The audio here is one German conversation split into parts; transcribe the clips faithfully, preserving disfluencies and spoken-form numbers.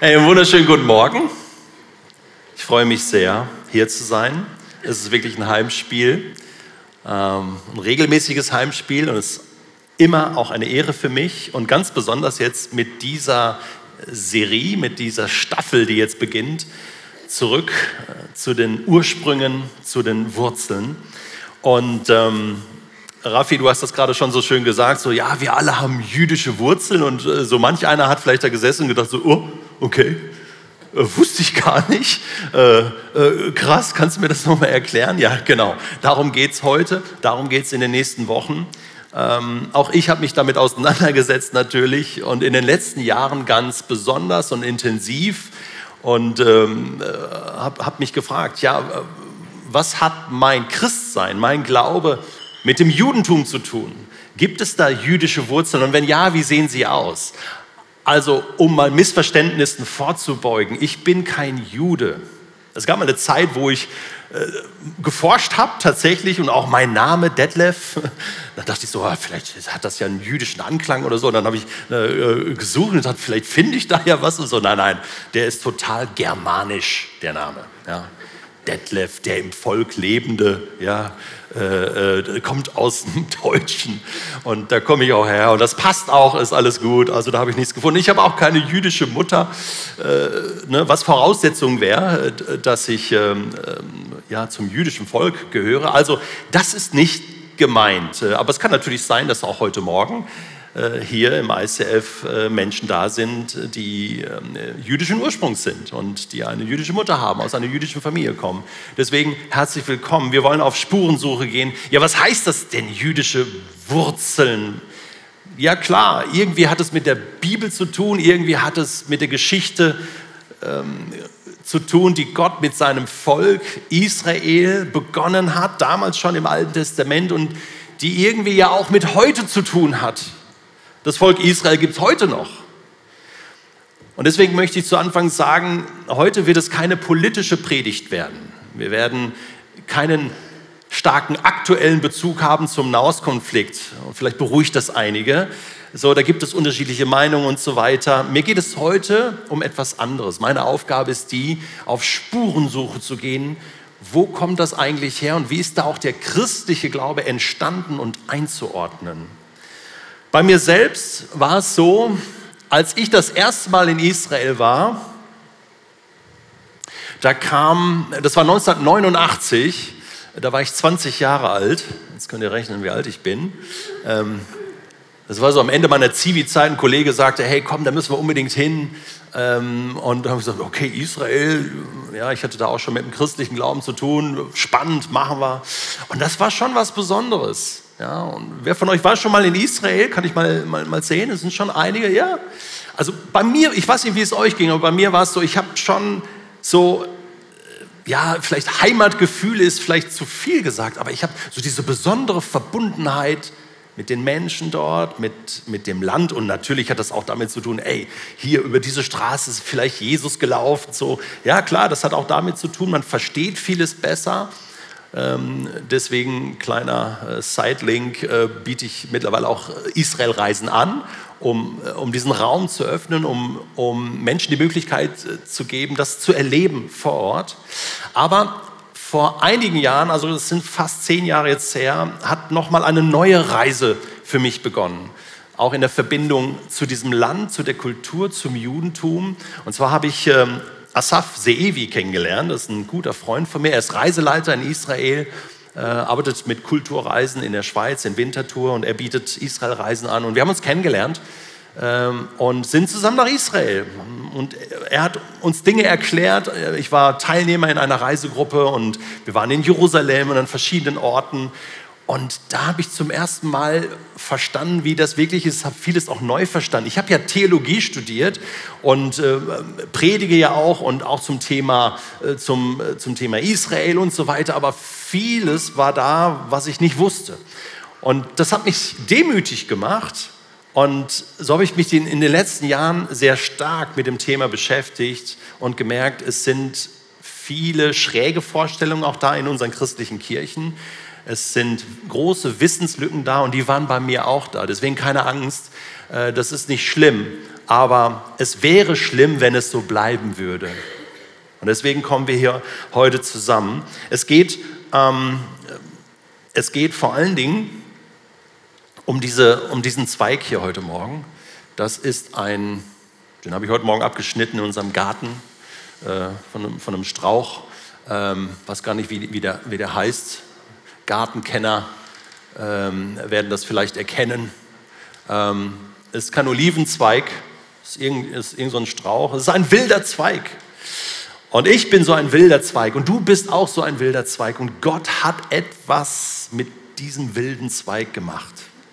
Hey, einen wunderschönen guten Morgen. Ich freue mich sehr, hier zu sein. Es ist wirklich ein Heimspiel, ähm, ein regelmäßiges Heimspiel und es ist immer auch eine Ehre für mich und ganz besonders jetzt mit dieser Serie, mit dieser Staffel, die jetzt beginnt, zurück äh, zu den Ursprüngen, zu den Wurzeln. Und ähm, Raffi, du hast das gerade schon so schön gesagt, so ja, wir alle haben jüdische Wurzeln und äh, so manch einer hat vielleicht da gesessen und gedacht so, oh, okay, äh, wusste ich gar nicht, äh, äh, krass, kannst du mir das nochmal erklären? Ja, genau, darum geht es heute, darum geht es in den nächsten Wochen. Ähm, auch ich habe mich damit auseinandergesetzt natürlich und in den letzten Jahren ganz besonders und intensiv und ähm, äh, habe hab mich gefragt, ja, äh, was hat mein Christsein, mein Glaube mit dem Judentum zu tun? Gibt es da jüdische Wurzeln? Und wenn ja, wie sehen sie aus? Also, um mal Missverständnissen vorzubeugen, ich bin kein Jude. Es gab mal eine Zeit, wo ich äh, geforscht habe tatsächlich und auch mein Name Detlef, da dachte ich so, ah, vielleicht hat das ja einen jüdischen Anklang oder so. Und dann habe ich äh, gesucht und dachte, vielleicht finde ich da ja was und so. Nein, nein, der ist total germanisch, der Name. Ja. Detlef, der im Volk Lebende, ja, äh, äh, kommt aus dem Deutschen und da komme ich auch her und das passt auch, ist alles gut, also da habe ich nichts gefunden. Ich habe auch keine jüdische Mutter, äh, ne, was Voraussetzung wäre, äh, dass ich ähm, äh, ja, zum jüdischen Volk gehöre. Also das ist nicht gemeint, aber es kann natürlich sein, dass auch heute Morgen hier im I C F Menschen da sind, die jüdischen Ursprungs sind und die eine jüdische Mutter haben, aus einer jüdischen Familie kommen. Deswegen herzlich willkommen. Wir wollen auf Spurensuche gehen. Ja, was heißt das denn, jüdische Wurzeln? Ja klar, irgendwie hat es mit der Bibel zu tun, irgendwie hat es mit der Geschichte ähm, zu tun, die Gott mit seinem Volk Israel begonnen hat, damals schon im Alten Testament und die irgendwie ja auch mit heute zu tun hat. Das Volk Israel gibt es heute noch. Und deswegen möchte ich zu Anfang sagen, heute wird es keine politische Predigt werden. Wir werden keinen starken aktuellen Bezug haben zum Nahostkonflikt. Und vielleicht beruhigt das einige. So, da gibt es unterschiedliche Meinungen und so weiter. Mir geht es heute um etwas anderes. Meine Aufgabe ist die, auf Spurensuche zu gehen. Wo kommt das eigentlich her und wie ist da auch der christliche Glaube entstanden und einzuordnen? Bei mir selbst war es so, als ich das erste Mal in Israel war, da kam, das war neunzehnhundertneunundachtzig, da war ich zwanzig Jahre alt, jetzt könnt ihr rechnen, wie alt ich bin. Das war so am Ende meiner Zivi-Zeit, ein Kollege sagte, hey komm, da müssen wir unbedingt hin. Und dann habe ich gesagt, okay, Israel, ja, ich hatte da auch schon mit dem christlichen Glauben zu tun, spannend, machen wir. Und das war schon was Besonderes. Ja, und wer von euch war schon mal in Israel? Kann ich mal, mal, mal sehen? Es sind schon einige, ja. Also bei mir, ich weiß nicht, wie es euch ging, aber bei mir war es so, ich habe schon so, ja, vielleicht Heimatgefühl ist vielleicht zu viel gesagt, aber ich habe so diese besondere Verbundenheit mit den Menschen dort, mit, mit dem Land und natürlich hat das auch damit zu tun, ey, hier über diese Straße ist vielleicht Jesus gelaufen, so. Ja klar, das hat auch damit zu tun, man versteht vieles besser. Ähm, deswegen, kleiner äh, Sidelink, äh, biete ich mittlerweile auch Israel-Reisen an, um, äh, um diesen Raum zu öffnen, um, um Menschen die Möglichkeit äh, zu geben, das zu erleben vor Ort. Aber vor einigen Jahren, also das sind fast zehn Jahre jetzt her, hat nochmal eine neue Reise für mich begonnen. Auch in der Verbindung zu diesem Land, zu der Kultur, zum Judentum. Und zwar habe ich ähm, Asaf Zeevi kennengelernt, das ist ein guter Freund von mir. Er ist Reiseleiter in Israel, äh, arbeitet mit Kulturreisen in der Schweiz, in Winterthur und er bietet Israelreisen an. Und wir haben uns kennengelernt ähm, und sind zusammen nach Israel. Und er hat uns Dinge erklärt. Ich war Teilnehmer in einer Reisegruppe und wir waren in Jerusalem und an verschiedenen Orten. Und da habe ich zum ersten Mal verstanden, wie das wirklich ist, habe vieles auch neu verstanden. Ich habe ja Theologie studiert und äh, predige ja auch und auch zum Thema, äh, zum, äh, zum Thema Israel und so weiter, aber vieles war da, was ich nicht wusste. Und das hat mich demütig gemacht und so habe ich mich in, in den letzten Jahren sehr stark mit dem Thema beschäftigt und gemerkt, es sind viele schräge Vorstellungen auch da in unseren christlichen Kirchen. Es sind große Wissenslücken da und die waren bei mir auch da. Deswegen keine Angst, das ist nicht schlimm. aber es wäre schlimm, wenn es so bleiben würde. Und deswegen kommen wir hier heute zusammen. Es geht, ähm, es geht vor allen Dingen um, diese, um diesen Zweig hier heute Morgen. Das ist ein, den habe ich heute Morgen abgeschnitten in unserem Garten äh, von, einem, von einem Strauch. Ähm, weiß gar nicht, wie, wie, der, wie der heißt. Gartenkenner ähm, werden das vielleicht erkennen. Ähm, es ist kein Olivenzweig, es ist irgend, ist irgend so ein Strauch. Es ist ein wilder Zweig. Und ich bin so ein wilder Zweig und du bist auch so ein wilder Zweig. Und Gott hat etwas mit diesem wilden Zweig gemacht.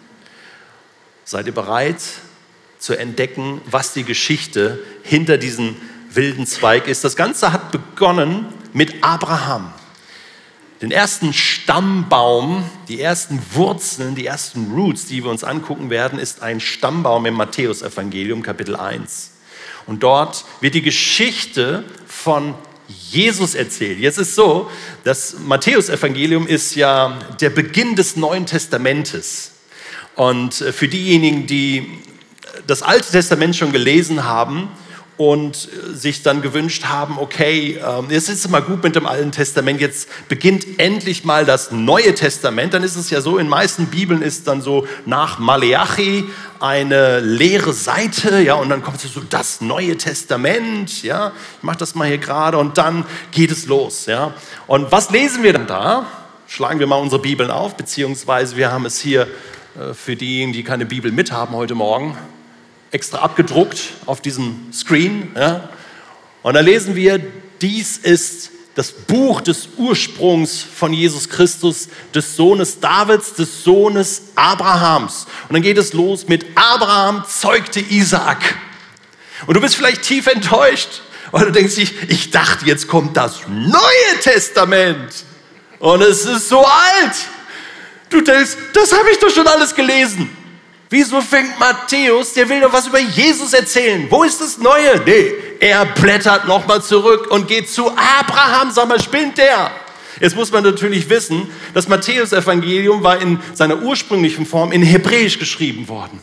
Seid ihr bereit zu entdecken, was die Geschichte hinter diesem wilden Zweig ist? Das Ganze hat begonnen mit Abraham. Den ersten Stammbaum, die ersten Wurzeln, die ersten Roots, die wir uns angucken werden, ist ein Stammbaum im Matthäusevangelium, Kapitel eins. Und dort wird die Geschichte von Jesus erzählt. Jetzt ist es so, das Matthäusevangelium ist ja der Beginn des Neuen Testamentes. Und für diejenigen, die das Alte Testament schon gelesen haben und sich dann gewünscht haben, okay, jetzt ist es mal gut mit dem Alten Testament, jetzt beginnt endlich mal das Neue Testament. Dann ist es ja so, in meisten Bibeln ist dann so nach Maleachi eine leere Seite, ja, und dann kommt so das Neue Testament, ja, ich mache das mal hier gerade und dann geht es los, ja. Und was lesen wir dann da? Schlagen wir mal unsere Bibeln auf, beziehungsweise wir haben es hier äh, für diejenigen, die keine Bibel mithaben heute Morgen, extra abgedruckt auf diesem Screen, ja. Und da lesen wir, dies ist das Buch des Ursprungs von Jesus Christus, des Sohnes Davids, des Sohnes Abrahams. Und dann geht es los mit Abraham zeugte Isaak. Und du bist vielleicht tief enttäuscht, weil du denkst, ich, ich dachte, jetzt kommt das Neue Testament. Und es ist so alt. Du denkst, das habe ich doch schon alles gelesen. Wieso fängt Matthäus, der will doch was über Jesus erzählen. Wo ist das Neue? Nee, er blättert nochmal zurück und geht zu Abraham. Sag mal, spinnt der? Jetzt muss man natürlich wissen, das Matthäus-Evangelium war in seiner ursprünglichen Form in Hebräisch geschrieben worden.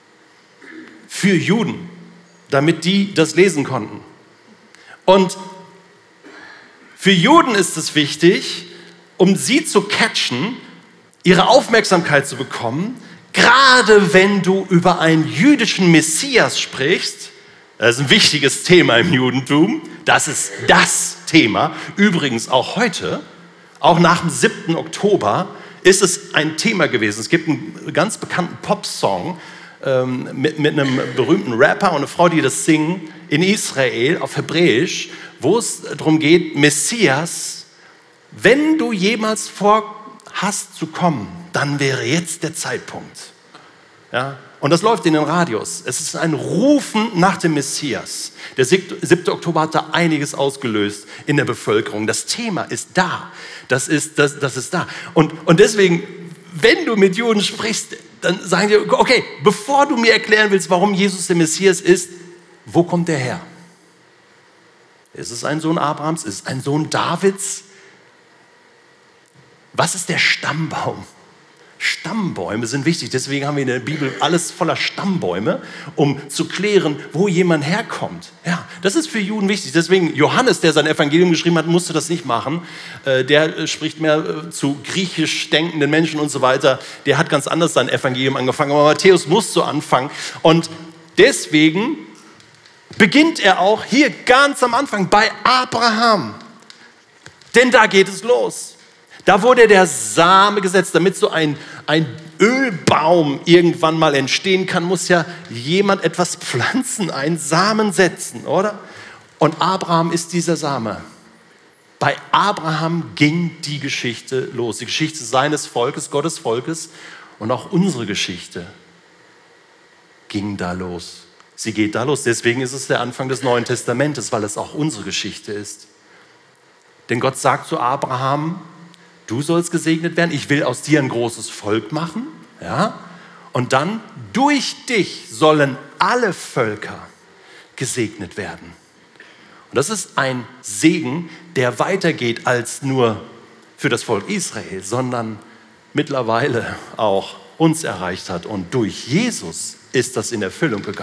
Für Juden, damit die das lesen konnten. Und für Juden ist es wichtig, um sie zu catchen, ihre Aufmerksamkeit zu bekommen, gerade wenn du über einen jüdischen Messias sprichst, das ist ein wichtiges Thema im Judentum, das ist das Thema, übrigens auch heute, auch nach dem siebten Oktober ist es ein Thema gewesen. Es gibt einen ganz bekannten Popsong ähm, mit, mit einem berühmten Rapper und eine Frau, die das singen, in Israel auf Hebräisch, wo es darum geht, Messias, wenn du jemals vorhast zu kommen, dann wäre jetzt der Zeitpunkt. Ja? Und das läuft in den Radios. Es ist ein Rufen nach dem Messias. Der siebte Oktober hat da einiges ausgelöst in der Bevölkerung. Das Thema ist da. Das ist, das, das ist da. Und, und deswegen, wenn du mit Juden sprichst, dann sagen die, okay, bevor du mir erklären willst, warum Jesus der Messias ist, wo kommt der her? Ist es ein Sohn Abrahams? Ist es ein Sohn Davids? Was ist der Stammbaum? Stammbäume sind wichtig, deswegen haben wir in der Bibel alles voller Stammbäume, um zu klären, wo jemand herkommt. Ja, das ist für Juden wichtig. Deswegen Johannes, der sein Evangelium geschrieben hat, musste das nicht machen. Der spricht mehr zu griechisch denkenden Menschen und so weiter. Der hat ganz anders sein Evangelium angefangen, aber Matthäus muss so anfangen. Und deswegen beginnt er auch hier ganz am Anfang bei Abraham. Denn da geht es los. Da wurde der Same gesetzt, damit so ein, ein Ölbaum irgendwann mal entstehen kann, muss ja jemand etwas pflanzen, einen Samen setzen, oder? Und Abraham ist dieser Same. Bei Abraham ging die Geschichte los, die Geschichte seines Volkes, Gottes Volkes und auch unsere Geschichte ging da los. Sie geht da los, deswegen ist es der Anfang des Neuen Testamentes, weil es auch unsere Geschichte ist. Denn Gott sagt zu Abraham, du sollst gesegnet werden, ich will aus dir ein großes Volk machen. Ja? Und dann, durch dich sollen alle Völker gesegnet werden. Und das ist ein Segen, der weitergeht als nur für das Volk Israel, sondern mittlerweile auch uns erreicht hat. Und durch Jesus ist das in Erfüllung gegangen.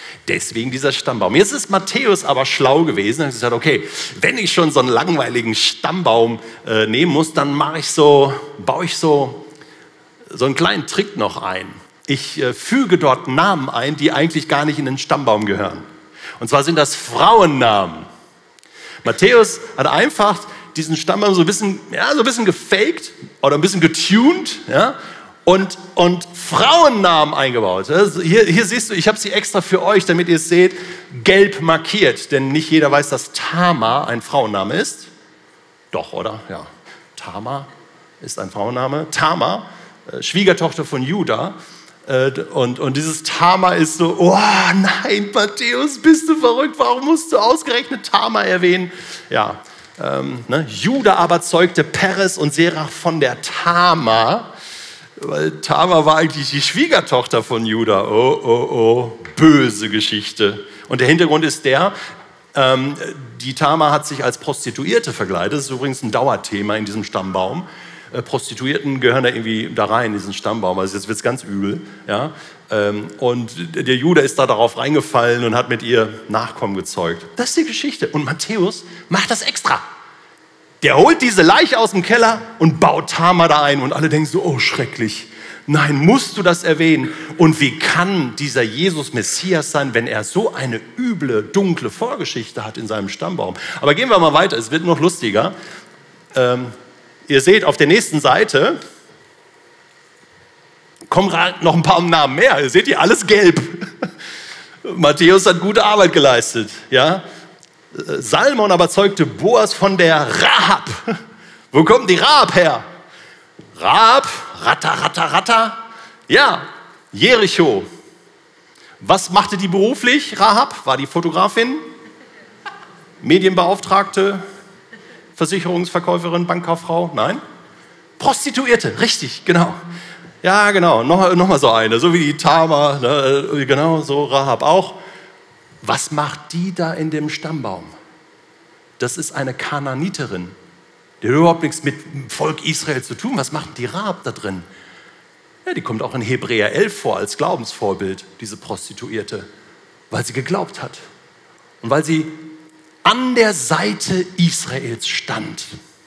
Deswegen dieser Stammbaum. Jetzt ist Matthäus aber schlau gewesen und hat gesagt, okay, wenn ich schon so einen langweiligen Stammbaum äh, nehmen muss, dann mache ich so, baue ich so, so einen kleinen Trick noch ein. Ich äh, füge dort Namen ein, die eigentlich gar nicht in den Stammbaum gehören. Und zwar sind das Frauennamen. Matthäus hat einfach diesen Stammbaum so ein bisschen, ja, so ein bisschen gefaked oder ein bisschen getuned, ja, und, und Frauennamen eingebaut. Also hier, hier siehst du, ich habe sie extra für euch, damit ihr es seht, gelb markiert, denn nicht jeder weiß, dass Tamar ein Frauenname ist. Doch, oder? Ja, Tamar ist ein Frauenname. Tamar, äh, Schwiegertochter von Juda. Äh, und, und dieses Tamar ist so, oh nein, Matthäus, bist du verrückt, warum musst du ausgerechnet Tamar erwähnen? Ja, ähm, ne? Juda aber zeugte Peres und Serach von der Tamar, weil Tamar war eigentlich die Schwiegertochter von Juda. Oh, oh, oh, böse Geschichte. Und der Hintergrund ist der, ähm, die Tamar hat sich als Prostituierte verkleidet. Das ist übrigens ein Dauerthema in diesem Stammbaum. Äh, Prostituierten gehören da irgendwie da rein, in diesen Stammbaum. Also jetzt wird es ganz übel. Ja? Ähm, und der Juda ist da darauf reingefallen und hat mit ihr Nachkommen gezeugt. Das ist die Geschichte. Und Matthäus macht das extra. Der holt diese Leiche aus dem Keller und baut Tamar da ein. Und alle denken so, oh schrecklich. Nein, musst du das erwähnen? Und wie kann dieser Jesus Messias sein, wenn er so eine üble, dunkle Vorgeschichte hat in seinem Stammbaum? Aber gehen wir mal weiter, es wird noch lustiger. Ähm, ihr seht auf der nächsten Seite, kommen noch ein paar Namen mehr. Ihr seht hier alles gelb. Matthäus hat gute Arbeit geleistet. Ja? Salmon aber zeugte Boas von der Rahab. Wo kommt die Rahab her? Rahab, Ratter, Ratter, Ratter. Ja, Jericho. Was machte die beruflich? Rahab war die Fotografin, Medienbeauftragte, Versicherungsverkäuferin, Bankkauffrau. Nein? Prostituierte, richtig, genau. Ja, genau, noch, noch mal so eine, so wie die Tamar, ne, genau, so Rahab auch. Was macht die da in dem Stammbaum? Das ist eine Kanaaniterin. Die hat überhaupt nichts mit dem Volk Israel zu tun. Was macht die Rahab da drin? Ja, die kommt auch in Hebräer elf vor als Glaubensvorbild, diese Prostituierte, weil sie geglaubt hat und weil sie an der Seite Israels stand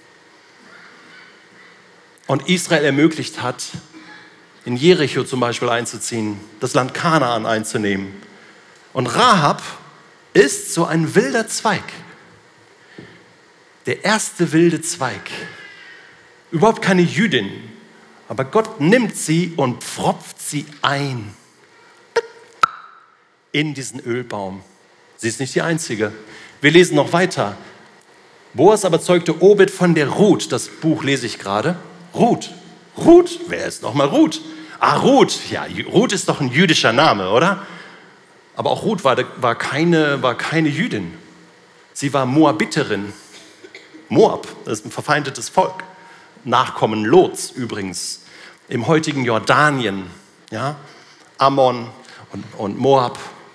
und Israel ermöglicht hat, in Jericho zum Beispiel einzuziehen, das Land Kanaan einzunehmen. Und Rahab ist so ein wilder Zweig. Der erste wilde Zweig. Überhaupt keine Jüdin. Aber Gott nimmt sie und pfropft sie ein in diesen Ölbaum. Sie ist nicht die Einzige. Wir lesen noch weiter. Boas aber zeugte Obed von der Ruth. Das Buch lese ich gerade. Ruth. Ruth? Wer ist nochmal Ruth? Ah, Ruth. Ja, Ruth ist doch ein jüdischer Name, oder? Aber auch Ruth war, war, keine, war keine Jüdin. Sie war Moabiterin. Moab, das ist ein verfeindetes Volk. Nachkommen Lots übrigens. Im heutigen Jordanien. Ja? Ammon und, und Moab.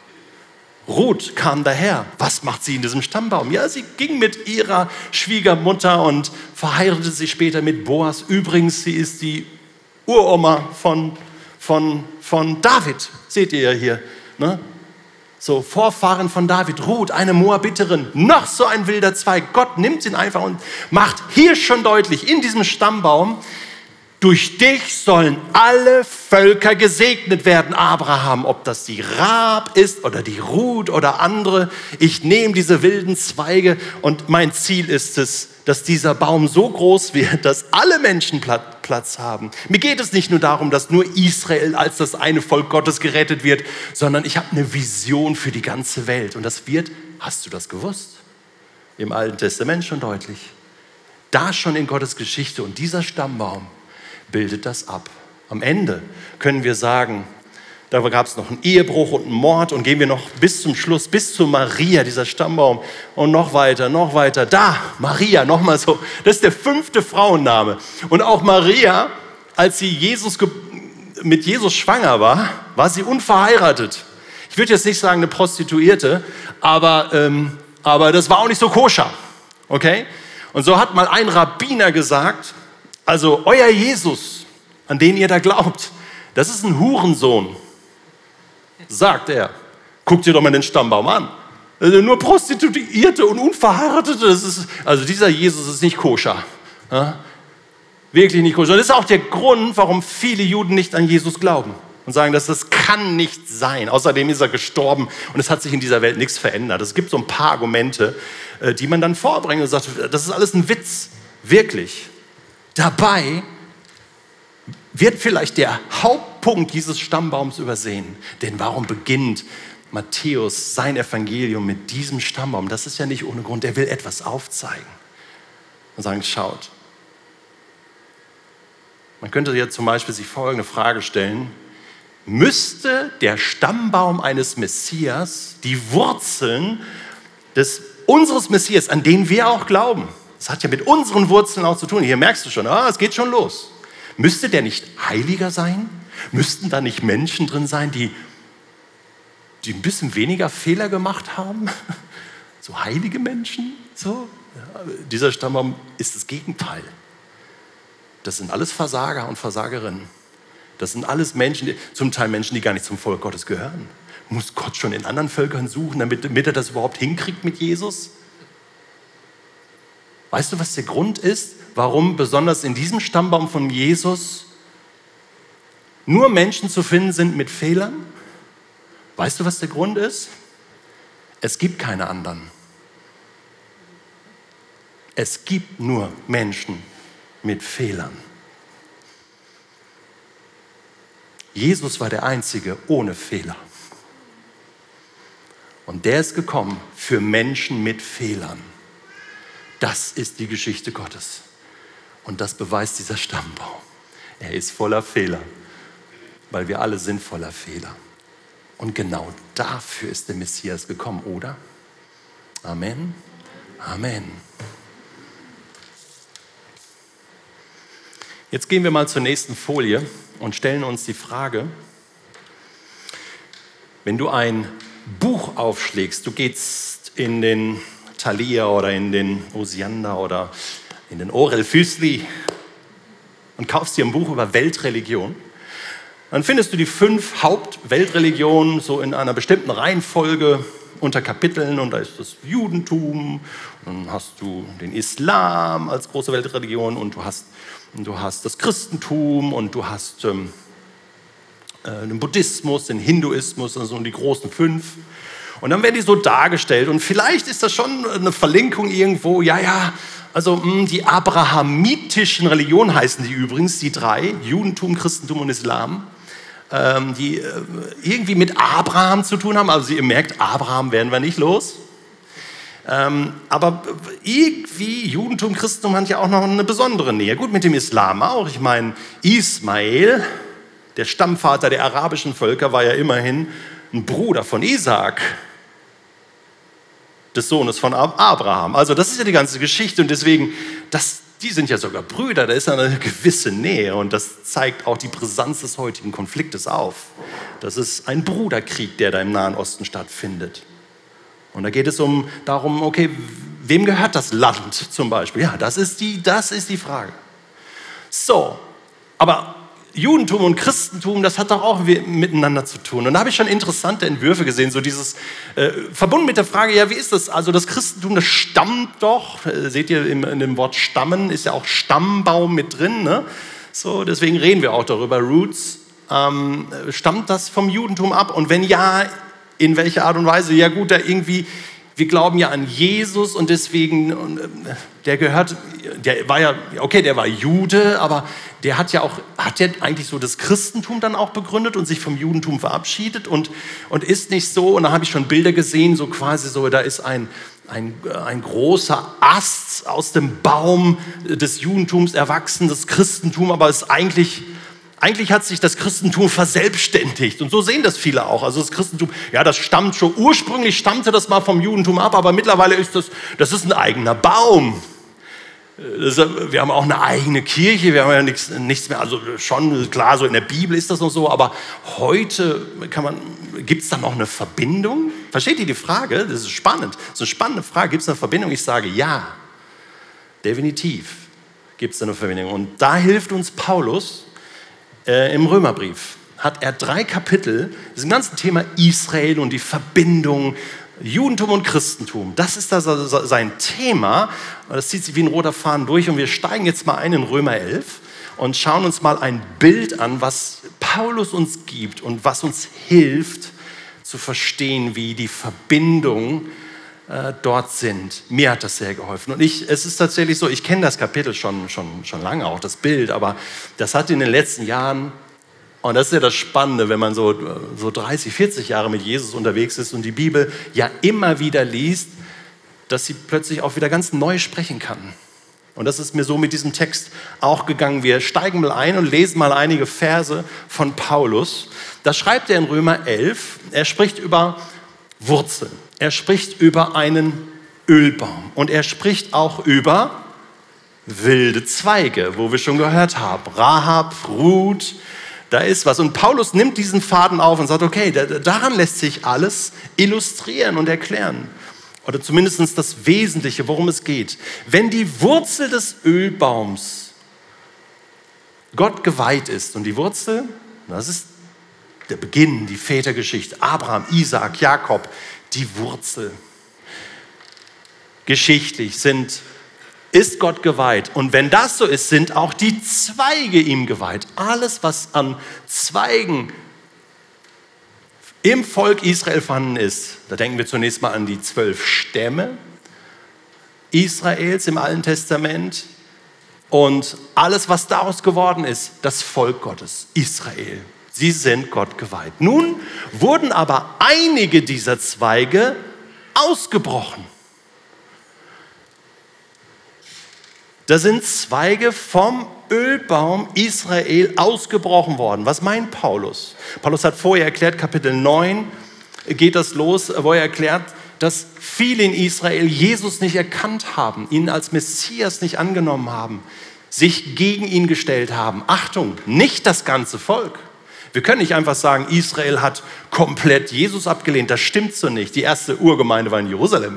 Ruth kam daher. Was macht sie in diesem Stammbaum? Ja, sie ging mit ihrer Schwiegermutter und verheiratete sich später mit Boas. Übrigens, sie ist die Uroma von, von, von David. Seht ihr ja hier. Ne? So, Vorfahren von David, Ruth, eine Moabiterin, noch so ein wilder Zweig. Gott nimmt ihn einfach und macht hier schon deutlich, in diesem Stammbaum, durch dich sollen alle Völker gesegnet werden, Abraham, ob das die Rahab ist oder die Ruth oder andere. Ich nehme diese wilden Zweige und mein Ziel ist es, dass dieser Baum so groß wird, dass alle Menschen Platz haben. Mir geht es nicht nur darum, dass nur Israel als das eine Volk Gottes gerettet wird, sondern ich habe eine Vision für die ganze Welt. Und das wird, hast du das gewusst? Im Alten Testament schon deutlich. Da schon in Gottes Geschichte und dieser Stammbaum bildet das ab. Am Ende können wir sagen, da gab es noch einen Ehebruch und einen Mord und gehen wir noch bis zum Schluss, bis zu Maria, dieser Stammbaum und noch weiter, noch weiter. Da, Maria, nochmal so. Das ist der fünfte Frauenname. Und auch Maria, als sie Jesus, mit Jesus schwanger war, war sie unverheiratet. Ich würde jetzt nicht sagen eine Prostituierte, aber, ähm, aber das war auch nicht so koscher. Okay? Und so hat mal ein Rabbiner gesagt, also euer Jesus, an den ihr da glaubt, das ist ein Hurensohn, sagt er. Guck dir doch mal den Stammbaum an. Also nur Prostituierte und Unverheiratete, das ist, also dieser Jesus ist nicht koscher. Ja? Wirklich nicht koscher. Und das ist auch der Grund, warum viele Juden nicht an Jesus glauben und sagen, dass das kann nicht sein. Außerdem ist er gestorben und es hat sich in dieser Welt nichts verändert. Es gibt so ein paar Argumente, die man dann vorbringt und sagt, das ist alles ein Witz. Wirklich. Dabei wird vielleicht der Hauptpunkt dieses Stammbaums übersehen. Denn warum beginnt Matthäus sein Evangelium mit diesem Stammbaum? Das ist ja nicht ohne Grund. Er will etwas aufzeigen und sagen, schaut. Man könnte jetzt zum Beispiel sich folgende Frage stellen. Müsste der Stammbaum eines Messias die Wurzeln des, unseres Messias, an den wir auch glauben, das hat ja mit unseren Wurzeln auch zu tun. Hier merkst du schon, ah, es geht schon los. Müsste der nicht heiliger sein? Müssten da nicht Menschen drin sein, die, die ein bisschen weniger Fehler gemacht haben? So heilige Menschen? So? Ja, dieser Stammbaum ist das Gegenteil. Das sind alles Versager und Versagerinnen. Das sind alles Menschen, die, zum Teil Menschen, die gar nicht zum Volk Gottes gehören. Muss Gott schon in anderen Völkern suchen, damit, damit er das überhaupt hinkriegt mit Jesus? Weißt du, was der Grund ist, warum besonders in diesem Stammbaum von Jesus nur Menschen zu finden sind mit Fehlern? Weißt du, was der Grund ist? Es gibt keine anderen. Es gibt nur Menschen mit Fehlern. Jesus war der Einzige ohne Fehler. Und der ist gekommen für Menschen mit Fehlern. Das ist die Geschichte Gottes. Und das beweist dieser Stammbaum. Er ist voller Fehler, weil wir alle sind voller Fehler. Und genau dafür ist der Messias gekommen, oder? Amen. Amen. Jetzt gehen wir mal zur nächsten Folie und stellen uns die Frage, wenn du ein Buch aufschlägst, du gehst in den Thalia oder in den Osiander oder in den Orel Füßli und kaufst dir ein Buch über Weltreligion, dann findest du die fünf Hauptweltreligionen so in einer bestimmten Reihenfolge unter Kapiteln und da ist das Judentum, dann hast du den Islam als große Weltreligion und du hast, du hast das Christentum und du hast ähm, den Buddhismus, den Hinduismus, also die großen fünf. Und dann werden die so dargestellt und vielleicht ist das schon eine Verlinkung irgendwo, ja, ja, also mh, die abrahamitischen Religionen heißen die übrigens, die drei, Judentum, Christentum und Islam, ähm, die äh, irgendwie mit Abraham zu tun haben. Also ihr merkt, Abraham werden wir nicht los. Ähm, aber irgendwie Judentum, Christentum hat ja auch noch eine besondere Nähe. Gut, mit dem Islam auch. Ich meine, Ismael, der Stammvater der arabischen Völker, war ja immerhin ein Bruder von Isaak, des Sohnes von Abraham. Also das ist ja die ganze Geschichte und deswegen, das, die sind ja sogar Brüder, da ist eine gewisse Nähe und das zeigt auch die Brisanz des heutigen Konfliktes auf. Das ist ein Bruderkrieg, der da im Nahen Osten stattfindet. Und da geht es um darum, okay, wem gehört das Land zum Beispiel? Ja, das ist die, das ist die Frage. So, aber Judentum und Christentum, das hat doch auch miteinander zu tun. Und da habe ich schon interessante Entwürfe gesehen, so dieses, äh, verbunden mit der Frage, ja, wie ist das? Also das Christentum, das stammt doch, äh, seht ihr im, in dem Wort stammen, ist ja auch Stammbaum mit drin, ne? So, deswegen reden wir auch darüber, Roots. Ähm, stammt das vom Judentum ab? Und wenn ja, in welcher Art und Weise? Ja gut, da irgendwie, wir glauben ja an Jesus und deswegen, der gehört, der war ja, okay, der war Jude, aber der hat ja auch, hat der eigentlich so das Christentum dann auch begründet und sich vom Judentum verabschiedet und, und ist nicht so, und da habe ich schon Bilder gesehen, so quasi so, da ist ein, ein, ein großer Ast aus dem Baum des Judentums erwachsen, das Christentum, aber ist eigentlich, Eigentlich hat sich das Christentum verselbstständigt und so sehen das viele auch. Also das Christentum, ja, das stammt schon, ursprünglich stammte das mal vom Judentum ab, aber mittlerweile ist das, das ist ein eigener Baum. Das, wir haben auch eine eigene Kirche, wir haben ja nichts, nichts mehr, also schon klar, so in der Bibel ist das noch so, aber heute kann man, gibt es da noch eine Verbindung? Versteht ihr die Frage? Das ist spannend, das ist eine spannende Frage. Gibt es eine Verbindung? Ich sage ja, definitiv gibt es da eine Verbindung und da hilft uns Paulus, Äh, im Römerbrief hat er drei Kapitel, diesem ganzen Thema Israel und die Verbindung Judentum und Christentum. Das ist das sein Thema. Das zieht sich wie ein roter Faden durch. Und wir steigen jetzt mal ein in Römer elf und schauen uns mal ein Bild an, was Paulus uns gibt und was uns hilft zu verstehen, wie die Verbindungen äh, dort sind. Mir hat das sehr geholfen. Und ich, es ist tatsächlich so, ich kenne das Kapitel schon, schon, schon lange, auch das Bild, aber das hat in den letzten Jahren, und das ist ja das Spannende, wenn man so, so dreißig, vierzig Jahre mit Jesus unterwegs ist und die Bibel ja immer wieder liest, dass sie plötzlich auch wieder ganz neu sprechen kann. Und das ist mir so mit diesem Text auch gegangen. Wir steigen mal ein und lesen mal einige Verse von Paulus. Da schreibt er in Römer elf, er spricht über Wurzeln, er spricht über einen Ölbaum und er spricht auch über wilde Zweige, wo wir schon gehört haben, Rahab, Ruth, da ist was. Und Paulus nimmt diesen Faden auf und sagt, okay, daran lässt sich alles illustrieren und erklären. Oder zumindest das Wesentliche, worum es geht. Wenn die Wurzel des Ölbaums Gott geweiht ist, und die Wurzel, das ist der Beginn, die Vätergeschichte, Abraham, Isaak, Jakob, die Wurzel. Geschichtlich sind ist Gott geweiht. Und wenn das so ist, sind auch die Zweige ihm geweiht. Alles, was an Zweigen im Volk Israel vorhanden ist, da denken wir zunächst mal an die zwölf Stämme Israels im Alten Testament und alles, was daraus geworden ist, das Volk Gottes, Israel. Sie sind Gott geweiht. Nun wurden aber einige dieser Zweige ausgebrochen. Da sind Zweige vom Ölbaum Israel ausgebrochen worden. Was meint Paulus? Paulus hat vorher erklärt, Kapitel neun geht das los, wo er erklärt, dass viele in Israel Jesus nicht erkannt haben, ihn als Messias nicht angenommen haben, sich gegen ihn gestellt haben. Achtung, nicht das ganze Volk. Wir können nicht einfach sagen, Israel hat komplett Jesus abgelehnt. Das stimmt so nicht. Die erste Urgemeinde war in Jerusalem.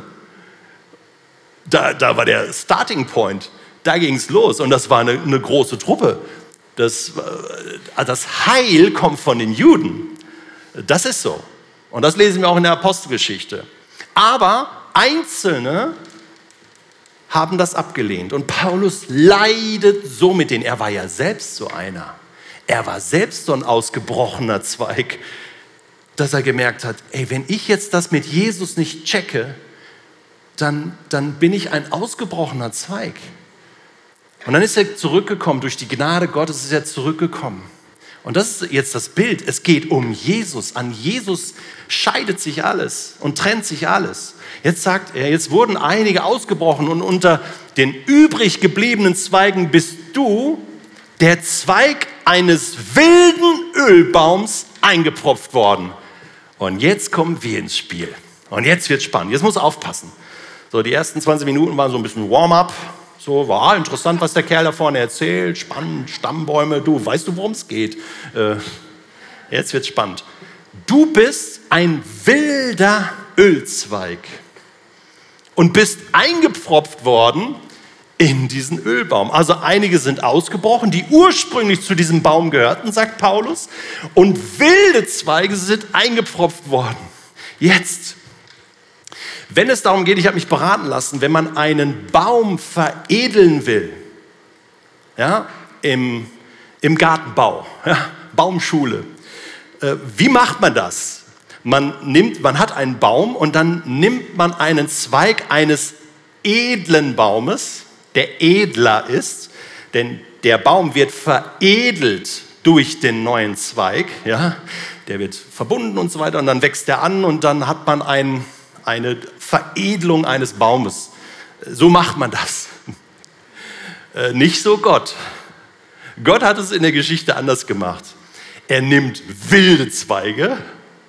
Da, da war der Starting Point. Da ging es los und das war eine, eine große Truppe. Das, das Heil kommt von den Juden. Das ist so. Und das lesen wir auch in der Apostelgeschichte. Aber Einzelne haben das abgelehnt. Und Paulus leidet so mit denen. Er war ja selbst so einer. Er war selbst so ein ausgebrochener Zweig, dass er gemerkt hat, ey, wenn ich jetzt das mit Jesus nicht checke, dann, dann bin ich ein ausgebrochener Zweig. Und dann ist er zurückgekommen, durch die Gnade Gottes ist er zurückgekommen. Und das ist jetzt das Bild, es geht um Jesus. An Jesus scheidet sich alles und trennt sich alles. Jetzt sagt er, jetzt wurden einige ausgebrochen und unter den übrig gebliebenen Zweigen bist du, der Zweig eines wilden Ölbaums, eingepfropft worden. Und jetzt kommen wir ins Spiel. Und jetzt wird spannend, jetzt muss aufpassen. So, die ersten zwanzig Minuten waren so ein bisschen Warm-up. So, war interessant, was der Kerl da vorne erzählt. Spannend, Stammbäume. Du, weißt du, worum es geht? Äh, jetzt wird's spannend. Du bist ein wilder Ölzweig und bist eingepfropft worden in diesen Ölbaum. Also einige sind ausgebrochen, die ursprünglich zu diesem Baum gehörten, sagt Paulus. Und wilde Zweige sind eingepfropft worden. Jetzt. Wenn es darum geht, ich habe mich beraten lassen, wenn man einen Baum veredeln will, ja, im, im Gartenbau, ja, Baumschule, äh, wie macht man das? Man, nimmt, man hat einen Baum und dann nimmt man einen Zweig eines edlen Baumes, der edler ist, denn der Baum wird veredelt durch den neuen Zweig, ja, der wird verbunden und so weiter und dann wächst er an und dann hat man einen eine Veredelung eines Baumes. So macht man das. Äh, nicht so Gott. Gott hat es in der Geschichte anders gemacht. Er nimmt wilde Zweige,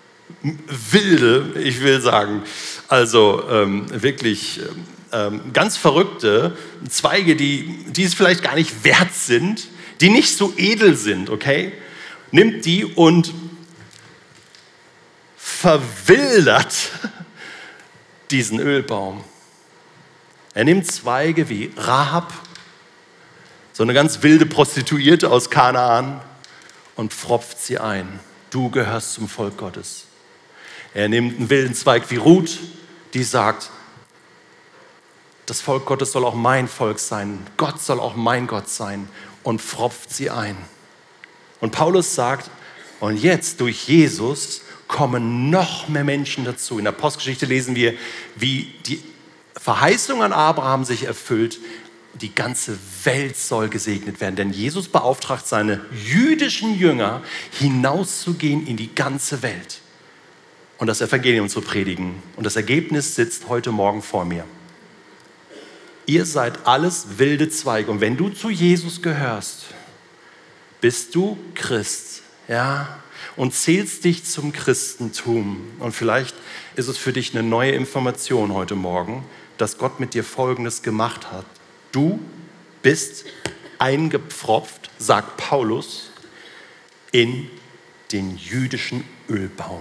wilde, ich will sagen, also ähm, wirklich ähm, ganz verrückte Zweige, die, die es vielleicht gar nicht wert sind, die nicht so edel sind, okay? Nimmt die und verwildert diesen Ölbaum. Er nimmt Zweige wie Rahab, so eine ganz wilde Prostituierte aus Kanaan, und pfropft sie ein. du gehörst zum Volk Gottes. Er nimmt einen wilden Zweig wie Ruth, die sagt, das Volk Gottes soll auch mein Volk sein, Gott soll auch mein Gott sein, und pfropft sie ein. Und Paulus sagt, und jetzt durch Jesus kommen noch mehr Menschen dazu. In der Apostelgeschichte lesen wir, wie die Verheißung an Abraham sich erfüllt. Die ganze Welt soll gesegnet werden, denn Jesus beauftragt seine jüdischen Jünger, hinauszugehen in die ganze Welt und das Evangelium zu predigen. Und das Ergebnis sitzt heute Morgen vor mir. Ihr seid alles wilde Zweige. Und wenn du zu Jesus gehörst, bist du Christ, ja, und zählst dich zum Christentum. Und vielleicht ist es für dich eine neue Information heute Morgen, dass Gott mit dir Folgendes gemacht hat. Du bist eingepfropft, sagt Paulus, in den jüdischen Ölbaum.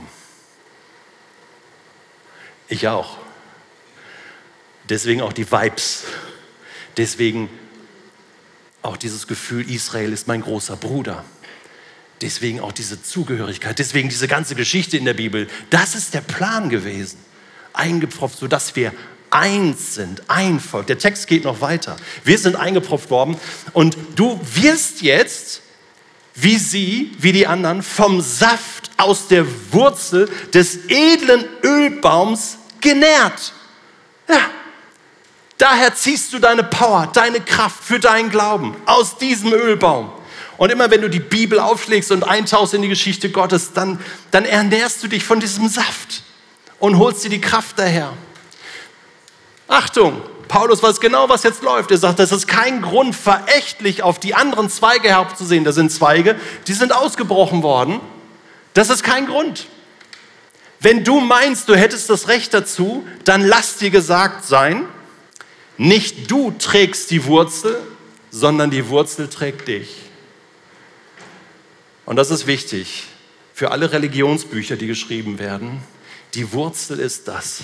Ich auch. Deswegen auch die Vibes. Deswegen auch dieses Gefühl, Israel ist mein großer Bruder. Deswegen auch diese Zugehörigkeit. Deswegen diese ganze Geschichte in der Bibel. Das ist der Plan gewesen. Eingepfropft, sodass wir eins sind, ein Volk. Der Text geht noch weiter. Wir sind eingepfropft worden und du wirst jetzt, wie sie, wie die anderen, vom Saft aus der Wurzel des edlen Ölbaums genährt. Ja. Daher ziehst du deine Power, deine Kraft für deinen Glauben aus diesem Ölbaum. Und immer wenn du die Bibel aufschlägst und eintauchst in die Geschichte Gottes, dann, dann ernährst du dich von diesem Saft und holst dir die Kraft daher. Achtung, Paulus weiß genau, was jetzt läuft. Er sagt, das ist kein Grund, verächtlich auf die anderen Zweige herabzusehen. Das sind Zweige, die sind ausgebrochen worden. Das ist kein Grund. Wenn du meinst, du hättest das Recht dazu, dann lass dir gesagt sein, nicht du trägst die Wurzel, sondern die Wurzel trägt dich. Und das ist wichtig für alle Religionsbücher, die geschrieben werden. Die Wurzel ist das.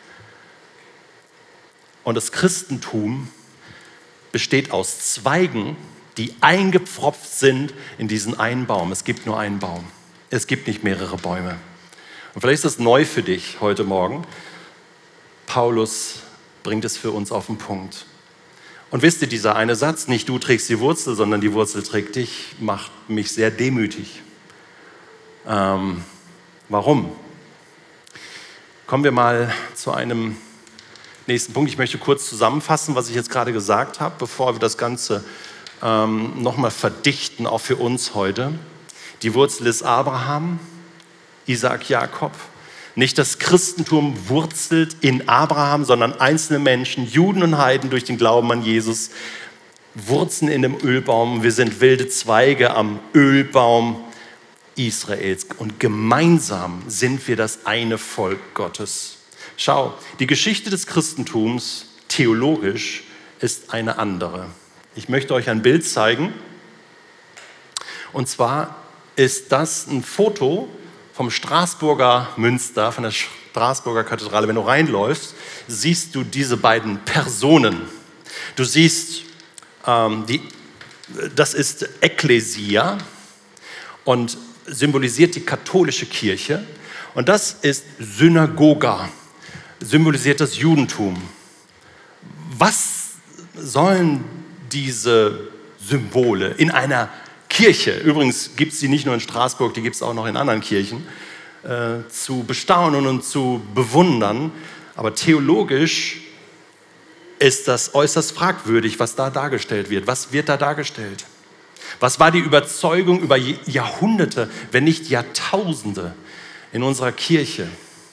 Und das Christentum besteht aus Zweigen, die eingepfropft sind in diesen einen Baum. Es gibt nur einen Baum. Es gibt nicht mehrere Bäume. Und vielleicht ist das neu für dich heute Morgen. Paulus bringt es für uns auf den Punkt. Und wisst ihr, dieser eine Satz, nicht du trägst die Wurzel, sondern die Wurzel trägt dich, macht mich sehr demütig. Ähm, warum? Kommen wir mal zu einem nächsten Punkt. Ich möchte kurz zusammenfassen, was ich jetzt gerade gesagt habe, bevor wir das Ganze ähm, nochmal verdichten, auch für uns heute. Die Wurzel ist Abraham, Isaak, Jakob. Nicht das Christentum wurzelt in Abraham, sondern einzelne Menschen, Juden und Heiden durch den Glauben an Jesus, wurzeln in dem Ölbaum. Wir sind wilde Zweige am Ölbaum Israels und gemeinsam sind wir das eine Volk Gottes. Schau, die Geschichte des Christentums theologisch ist eine andere. Ich möchte euch ein Bild zeigen. Und zwar ist das ein Foto vom Straßburger Münster, von der Straßburger Kathedrale. Wenn du reinläufst, siehst du diese beiden Personen. Du siehst, ähm, die, das ist Ekklesia und symbolisiert die katholische Kirche. Und das ist Synagoga, symbolisiert das Judentum. Was sollen diese Symbole in einer Kirche, übrigens gibt es die nicht nur in Straßburg, die gibt es auch noch in anderen Kirchen, äh, zu bestaunen und zu bewundern. Aber theologisch ist das äußerst fragwürdig, was da dargestellt wird. Was wird da dargestellt? Was war die Überzeugung über Jahrhunderte, wenn nicht Jahrtausende in unserer Kirche?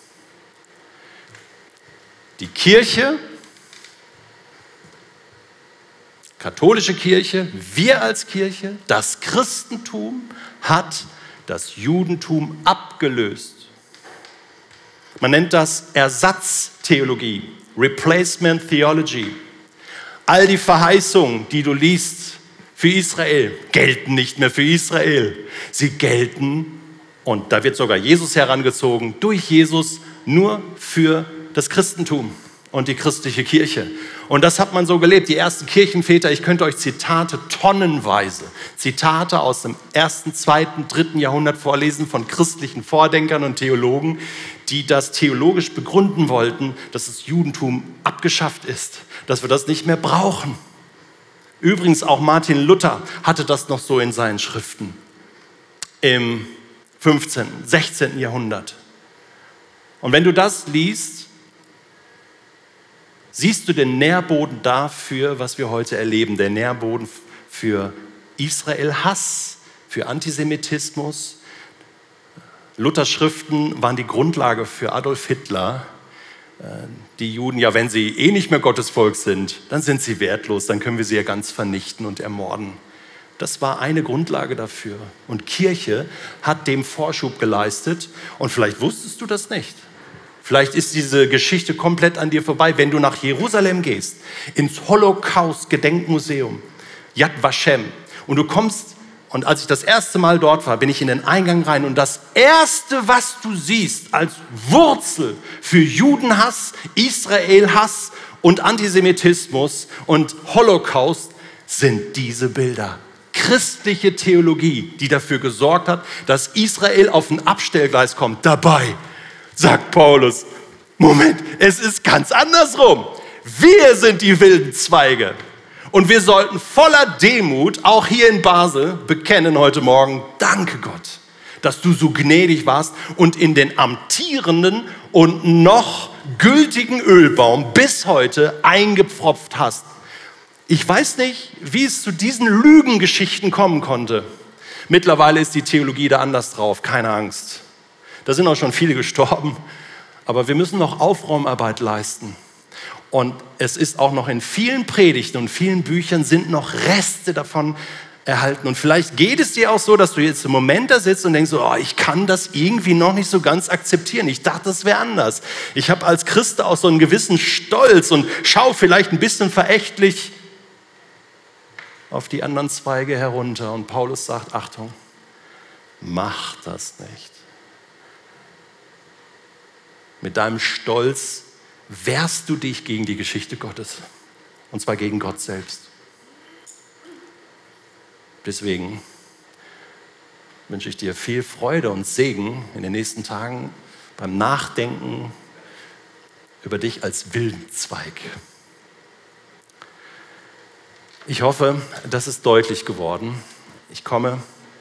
Die Kirche, katholische Kirche, wir als Kirche, das Christentum hat das Judentum abgelöst. Man nennt das Ersatztheologie, Replacement Theology. All die Verheißungen, die du liest für Israel, gelten nicht mehr für Israel. Sie gelten, und da wird sogar Jesus herangezogen, durch Jesus nur für das Christentum und die christliche Kirche. Und das hat man so gelebt. Die ersten Kirchenväter, ich könnte euch Zitate tonnenweise, Zitate aus dem ersten, zweiten, dritten Jahrhundert vorlesen von christlichen Vordenkern und Theologen, die das theologisch begründen wollten, dass das Judentum abgeschafft ist, dass wir das nicht mehr brauchen. Übrigens auch Martin Luther hatte das noch so in seinen Schriften im fünfzehnten, sechzehnten Jahrhundert. Und wenn du das liest, siehst du den Nährboden dafür, was wir heute erleben. Der Nährboden für Israel-Hass, für Antisemitismus. Luthers Schriften waren die Grundlage für Adolf Hitler. Die Juden, ja, wenn sie eh nicht mehr Gottes Volk sind, dann sind sie wertlos, dann können wir sie ja ganz vernichten und ermorden. Das war eine Grundlage dafür. Und Kirche hat dem Vorschub geleistet. Und vielleicht wusstest du das nicht. Vielleicht ist diese Geschichte komplett an dir vorbei, wenn du nach Jerusalem gehst, ins Holocaust-Gedenkmuseum, Yad Vashem. Und du kommst, und als ich das erste Mal dort war, bin ich in den Eingang rein. Und das Erste, was du siehst als Wurzel für Judenhass, Israelhass und Antisemitismus und Holocaust, sind diese Bilder. Christliche Theologie, die dafür gesorgt hat, dass Israel auf ein Abstellgleis kommt. Dabei sagt Paulus, Moment, es ist ganz andersrum. Wir sind die wilden Zweige. Und wir sollten voller Demut, auch hier in Basel, bekennen heute Morgen, danke Gott, dass du so gnädig warst und in den amtierenden und noch gültigen Ölbaum bis heute eingepfropft hast. Ich weiß nicht, wie es zu diesen Lügengeschichten kommen konnte. Mittlerweile ist die Theologie da anders drauf, keine Angst. Da sind auch schon viele gestorben, aber wir müssen noch Aufräumarbeit leisten. Und es ist auch noch in vielen Predigten und vielen Büchern sind noch Reste davon erhalten. Und vielleicht geht es dir auch so, dass du jetzt im Moment da sitzt und denkst, oh, ich kann das irgendwie noch nicht so ganz akzeptieren. Ich dachte, das wäre anders. Ich habe als Christ auch so einen gewissen Stolz und schaue vielleicht ein bisschen verächtlich auf die anderen Zweige herunter. Und Paulus sagt, Achtung, mach das nicht. Mit deinem Stolz wehrst du dich gegen die Geschichte Gottes. Und zwar gegen Gott selbst. Deswegen wünsche ich dir viel Freude und Segen in den nächsten Tagen beim Nachdenken über dich als wilden Zweig. Ich hoffe, das ist deutlich geworden. Ich komme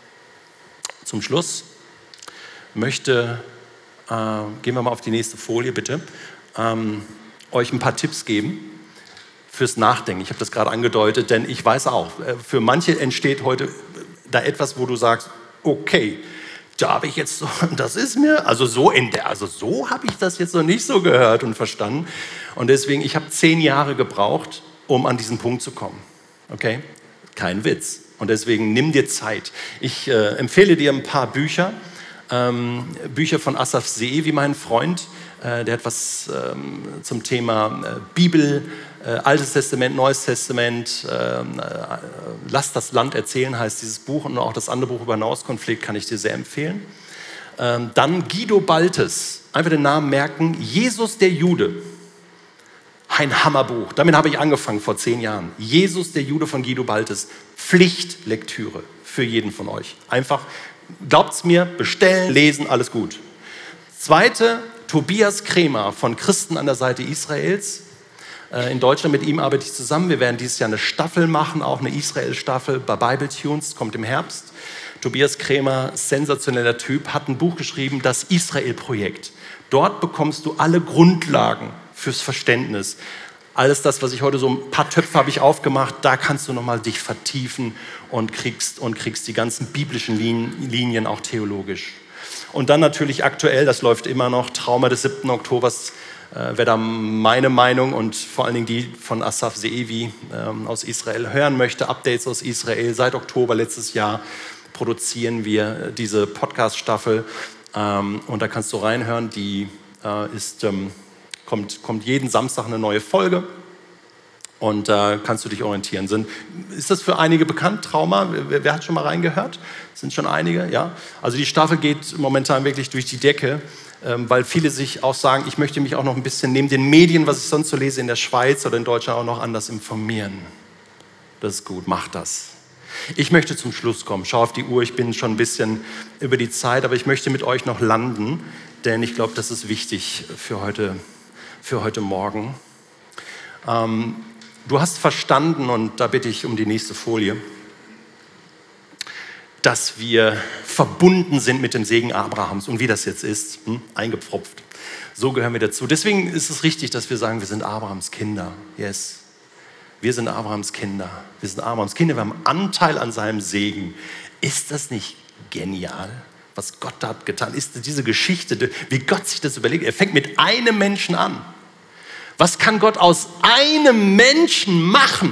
zum Schluss, möchte, äh, gehen wir mal auf die nächste Folie bitte, ähm, euch ein paar Tipps geben fürs Nachdenken. Ich habe das gerade angedeutet, denn ich weiß auch, für manche entsteht heute da etwas, wo du sagst, okay, da habe ich jetzt so, das ist mir, also so in der, also so habe ich das jetzt noch nicht so gehört und verstanden. Und deswegen, ich habe zehn Jahre gebraucht, um an diesen Punkt zu kommen. Okay? Kein Witz. Und deswegen nimm dir Zeit. Ich äh, empfehle dir ein paar Bücher, ähm, Bücher von Asaf Ze'evi, mein Freund. Äh, der hat was ähm, zum Thema äh, Bibel, äh, Altes Testament, Neues Testament. Äh, äh, Lass das Land erzählen heißt dieses Buch und auch das andere Buch über Nahostkonflikt kann ich dir sehr empfehlen. Ähm, dann Guido Baltes, einfach den Namen merken, Jesus der Jude. Ein Hammerbuch. Damit habe ich angefangen vor zehn Jahren. Jesus, der Jude von Guido Baltes. Pflichtlektüre für jeden von euch. Einfach, glaubt's mir, bestellen, lesen, alles gut. Zweite, Tobias Kremer von Christen an der Seite Israels. In Deutschland, mit ihm arbeite ich zusammen. Wir werden dieses Jahr eine Staffel machen, auch eine Israel-Staffel bei Bible Tunes, kommt im Herbst. Tobias Kremer, sensationeller Typ, hat ein Buch geschrieben, das Israel-Projekt. Dort bekommst du alle Grundlagen fürs Verständnis. Alles das, was ich heute so, ein paar Töpfe habe ich aufgemacht, da kannst du nochmal dich vertiefen und kriegst, und kriegst die ganzen biblischen Linien auch theologisch. Und dann natürlich aktuell, das läuft immer noch, Trauma des siebten Oktobers, äh, wer da meine Meinung und vor allen Dingen die von Asaf Ze'evi ähm, aus Israel hören möchte, Updates aus Israel. Seit Oktober letztes Jahr produzieren wir diese Podcast-Staffel ähm, und da kannst du reinhören, die äh, ist... Ähm, Kommt, kommt jeden Samstag eine neue Folge. Und da äh, kannst du dich orientieren. Sind, ist das für einige bekannt, Trauma? Wer, wer hat schon mal reingehört? Sind schon einige, ja? Also die Staffel geht momentan wirklich durch die Decke, ähm, weil viele sich auch sagen, ich möchte mich auch noch ein bisschen neben den Medien, was ich sonst so lese in der Schweiz oder in Deutschland, auch noch anders informieren. Das ist gut, mach das. Ich möchte zum Schluss kommen. Schau auf die Uhr, ich bin schon ein bisschen über die Zeit, aber ich möchte mit euch noch landen, denn ich glaube, das ist wichtig für heute, für heute Morgen. Ähm, Du hast verstanden, und da bitte ich um die nächste Folie, dass wir verbunden sind mit dem Segen Abrahams. Und wie das jetzt ist, hm, eingepfropft. So gehören wir dazu. Deswegen ist es richtig, dass wir sagen, wir sind Abrahams Kinder. Yes. Wir sind Abrahams Kinder. Wir sind Abrahams Kinder. Wir haben Anteil an seinem Segen. Ist das nicht genial, was Gott da hat getan? Ist diese Geschichte, wie Gott sich das überlegt? Er fängt mit einem Menschen an. Was kann Gott aus einem Menschen machen?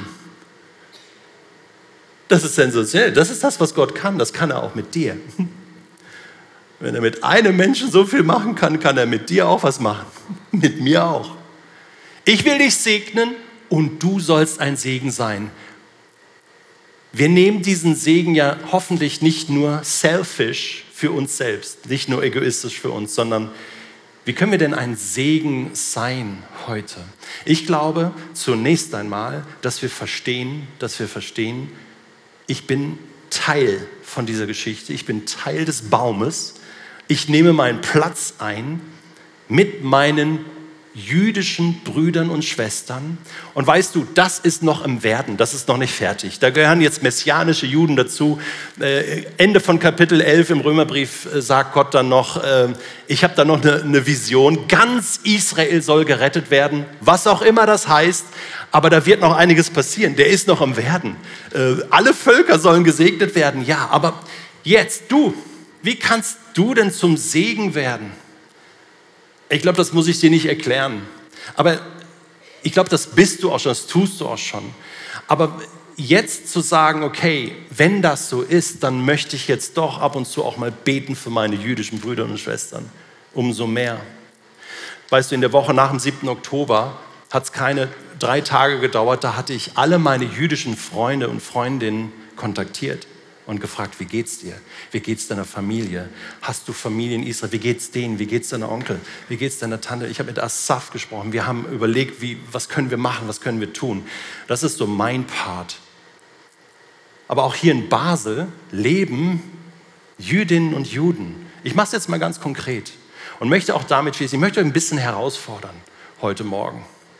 Das ist sensationell. Das ist das, was Gott kann. Das kann er auch mit dir. Wenn er mit einem Menschen so viel machen kann, kann er mit dir auch was machen. Mit mir auch. Ich will dich segnen und du sollst ein Segen sein. Wir nehmen diesen Segen ja hoffentlich nicht nur selfish für uns selbst, nicht nur egoistisch für uns, sondern wie können wir denn ein Segen sein heute? Ich glaube zunächst einmal, dass wir verstehen, dass wir verstehen, ich bin Teil von dieser Geschichte, ich bin Teil des Baumes, ich nehme meinen Platz ein mit meinen jüdischen Brüdern und Schwestern. Und weißt du, das ist noch im Werden, das ist noch nicht fertig. Da gehören jetzt messianische Juden dazu. Äh, Ende von Kapitel elf im Römerbrief äh, sagt Gott dann noch, äh, ich habe da noch eine, eine Vision, ganz Israel soll gerettet werden, was auch immer das heißt, aber da wird noch einiges passieren, der ist noch im Werden. Äh, alle Völker sollen gesegnet werden, ja, aber jetzt du, wie kannst du denn zum Segen werden? Ich glaube, das muss ich dir nicht erklären. Aber ich glaube, das bist du auch schon, das tust du auch schon. Aber jetzt zu sagen, okay, wenn das so ist, dann möchte ich jetzt doch ab und zu auch mal beten für meine jüdischen Brüder und Schwestern. Umso mehr. Weißt du, in der Woche nach dem siebten Oktober hat es keine drei Tage gedauert, da hatte ich alle meine jüdischen Freunde und Freundinnen kontaktiert und gefragt, wie geht's dir? Wie geht's deiner Familie? Hast du Familie in Israel? Wie geht's denen? Wie geht's deiner Onkel? Wie geht's deiner Tante? Ich habe mit Asaf gesprochen. Wir haben überlegt, wie, was können wir machen? Was können wir tun? Das ist so mein Part. Aber auch hier in Basel leben Jüdinnen und Juden. Ich mache es jetzt mal ganz konkret und möchte auch damit schließen. Ich möchte euch ein bisschen herausfordern heute Morgen.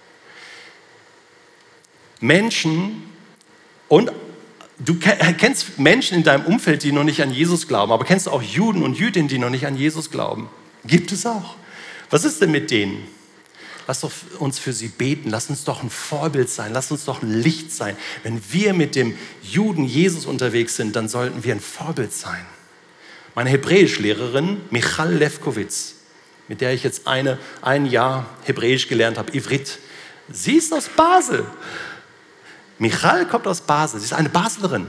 Menschen und Du kennst Menschen in deinem Umfeld, die noch nicht an Jesus glauben, aber kennst du auch Juden und Jüdinnen, die noch nicht an Jesus glauben? Gibt es auch. Was ist denn mit denen? Lass doch uns für sie beten, lass uns doch ein Vorbild sein, lass uns doch ein Licht sein. Wenn wir mit dem Juden Jesus unterwegs sind, dann sollten wir ein Vorbild sein. Meine Hebräischlehrerin, Michal Lefkowitz, mit der ich jetzt eine, ein Jahr Hebräisch gelernt habe, Ivrit, sie ist aus Basel. Michal kommt aus Basel, sie ist eine Baslerin.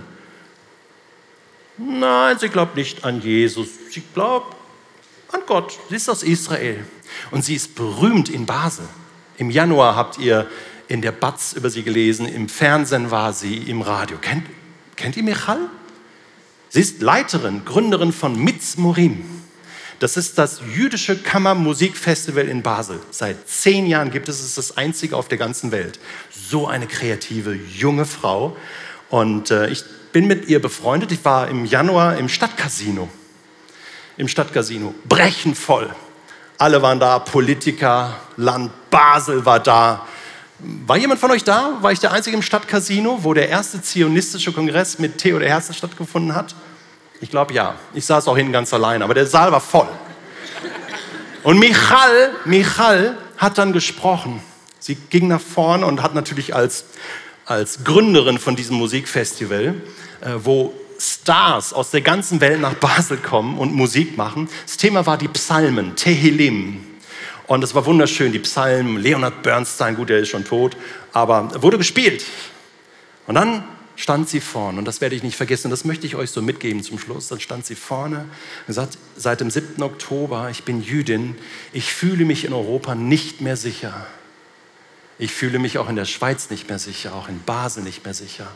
Nein, sie glaubt nicht an Jesus, sie glaubt an Gott. Sie ist aus Israel und sie ist berühmt in Basel. Im Januar habt ihr in der Batz über sie gelesen, im Fernsehen war sie, im Radio. Kennt, kennt ihr Michal? Sie ist Leiterin, Gründerin von Mitzmorim. Das ist das jüdische Kammermusikfestival in Basel. Seit zehn Jahren gibt es es, das einzige auf der ganzen Welt. So eine kreative, junge Frau. Und äh, ich bin mit ihr befreundet. Ich war im Januar im Stadtcasino. Im Stadtcasino. Brechend voll. Alle waren da, Politiker, Land Basel war da. War jemand von euch da? War ich der Einzige im Stadtcasino, wo der erste zionistische Kongress mit Theodor Herzl stattgefunden hat? Ich glaube, ja. Ich saß auch hinten ganz allein, aber der Saal war voll. Und Michal, Michal hat dann gesprochen. Sie ging nach vorne und hat natürlich als, als Gründerin von diesem Musikfestival, äh, wo Stars aus der ganzen Welt nach Basel kommen und Musik machen. Das Thema war die Psalmen, Tehillim. Und es war wunderschön, die Psalmen, Leonard Bernstein, gut, der ist schon tot, aber wurde gespielt. Und dann stand sie vorne, und das werde ich nicht vergessen, das möchte ich euch so mitgeben zum Schluss. Dann stand sie vorne und gesagt, seit dem siebten Oktober, ich bin Jüdin, ich fühle mich in Europa nicht mehr sicher. Ich fühle mich auch in der Schweiz nicht mehr sicher, auch in Basel nicht mehr sicher.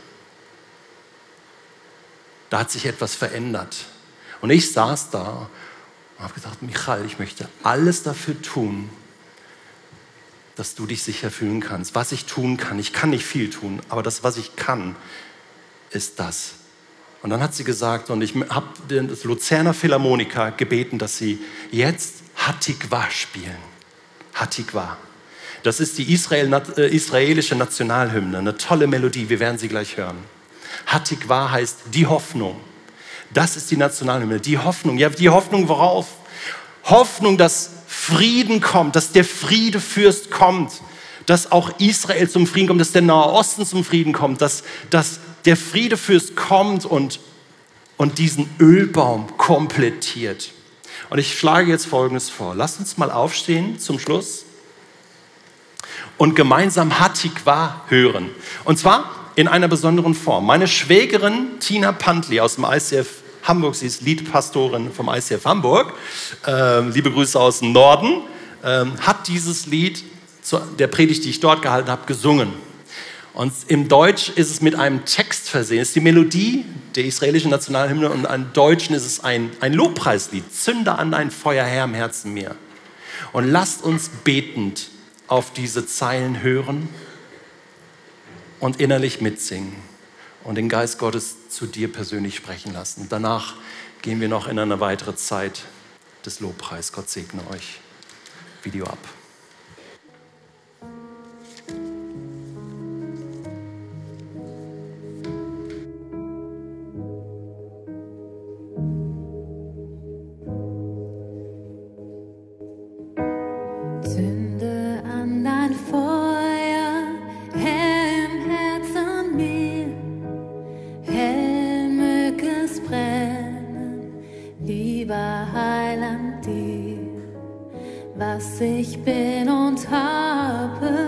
Da hat sich etwas verändert. Und ich saß da und habe gedacht, Michael, ich möchte alles dafür tun, dass du dich sicher fühlen kannst. Was ich tun kann, ich kann nicht viel tun, aber das, was ich kann, ist das. Und dann hat sie gesagt, und ich habe das Luzerner Philharmoniker gebeten, dass sie jetzt Hatikva spielen. Hatikva. Das ist die Israel, äh, israelische Nationalhymne, eine tolle Melodie, wir werden sie gleich hören. Hatikva heißt die Hoffnung. Das ist die Nationalhymne, die Hoffnung. Ja, die Hoffnung worauf? Hoffnung, dass Frieden kommt, dass der Friedefürst kommt, dass auch Israel zum Frieden kommt, dass der Nahe Osten zum Frieden kommt, dass, dass der Friedefürst kommt und, und diesen Ölbaum komplettiert. Und ich schlage jetzt Folgendes vor. Lasst uns mal aufstehen zum Schluss und gemeinsam Hatikva hören. Und zwar in einer besonderen Form. Meine Schwägerin Tina Pantli aus dem I C F Hamburg, sie ist Liedpastorin vom I C F Hamburg, äh, liebe Grüße aus dem Norden, äh, hat dieses Lied zu der Predigt, die ich dort gehalten habe, gesungen. Und im Deutsch ist es mit einem Text versehen. Es ist die Melodie der israelischen Nationalhymne und im Deutschen ist es ein, ein Lobpreislied. Zünde an dein Feuer, Herr, im Herzen mir. Und lasst uns betend auf diese Zeilen hören und innerlich mitsingen und den Geist Gottes zu dir persönlich sprechen lassen. Danach gehen wir noch in eine weitere Zeit des Lobpreis. Gott segne euch. Video ab. Zünde an dein Feuer, Herr, im Herzen mir, hell mög es brennen, lieber Heiland dir, was ich bin und habe,